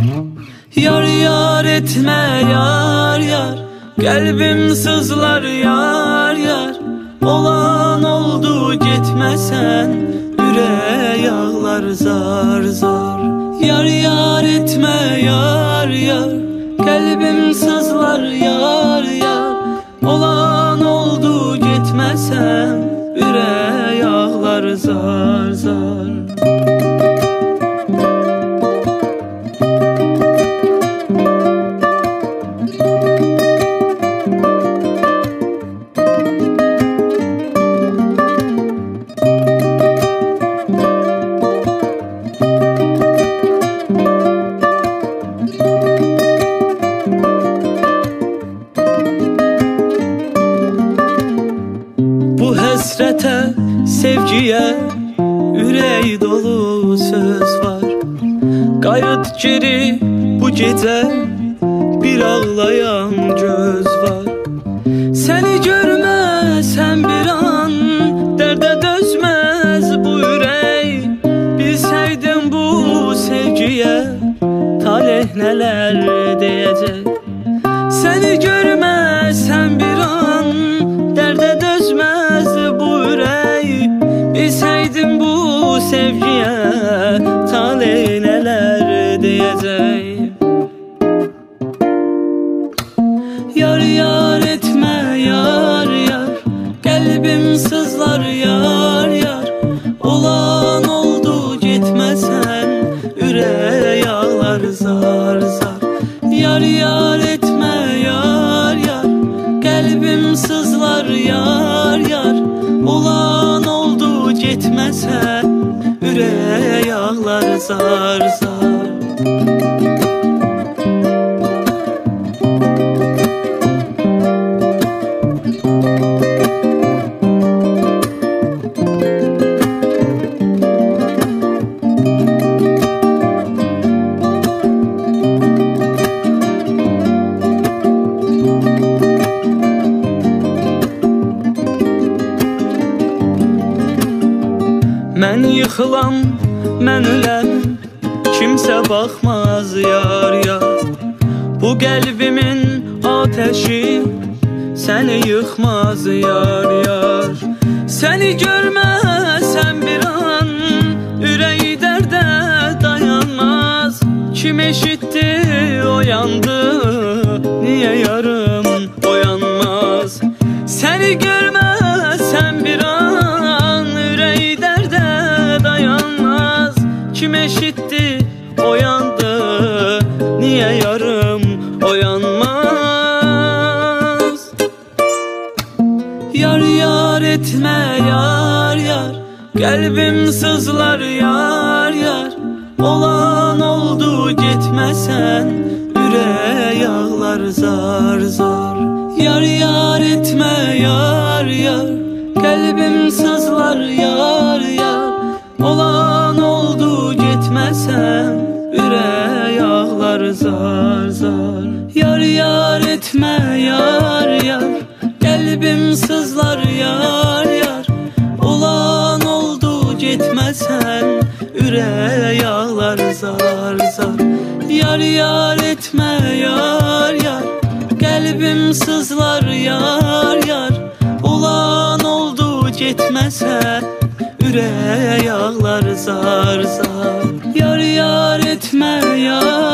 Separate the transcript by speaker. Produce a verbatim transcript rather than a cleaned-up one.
Speaker 1: Yar yar etme yar yar, kalbim sızlar yar yar. Olan oldu gitmesen, ürək ağlar zar zar. Yar yar etme yar yar, kalbim sızlar yar yar. Olan oldu gitmesen, ürək ağlar zar zar. Həsrətə, sevgiyə, ürək dolu söz var. Qayıt geri bu gecə, bir ağlayan göz var. Səni görməsən bir an, dərdə dözməz bu ürək. Bilsəydin bu sevgiyə, talih nələr deyəcək. Səni görməsən bir an, dərdə dözməz bu ürək. Bilsəydin bu sevgiyə, talih nələr deyəcək. Yar yar etmə yar yar, qəlbim sızlar yar yar. Olan oldu getməsən, ürək ağlar zar zar. Yar yar etmə yar yar, qəlbim sızlar yar yar. Olan oldu getməsən, ürək ağlar zar zar. Mən yıxılam, mən öləm, kimsə baxmaz yar yar. Bu qəlbimin ateşi səni yıxmaz yar yar. Səni görməsən bir an, ürək dərdə dayanmaz. Kim eşitdi oyandı, niyə yarım oyanmaz. Səni görməsən bir an, ürək dərdə dayanmaz. Kim eşitdi oyandı, niyə yarım oyanmaz. Yar yar etmə yar yar, qəlbim sızlar yar yar. Olan oldu getməsən, ürək ağlar zar zar. Yar yar etmə yar yar, qəlbim sızlar yar yar. Olan oldu getməsən, ürək ağlar zar zar. Yar yar etmə yar yar, qəlbim sızlar yar yar. Olan oldu getməsən, ürək ağlar zar zar. Yar yar etmə yar yar, qəlbim sızlar yar yar. Olan oldu getməsən, ürək ağlar zar zar. Yar yar etmə yar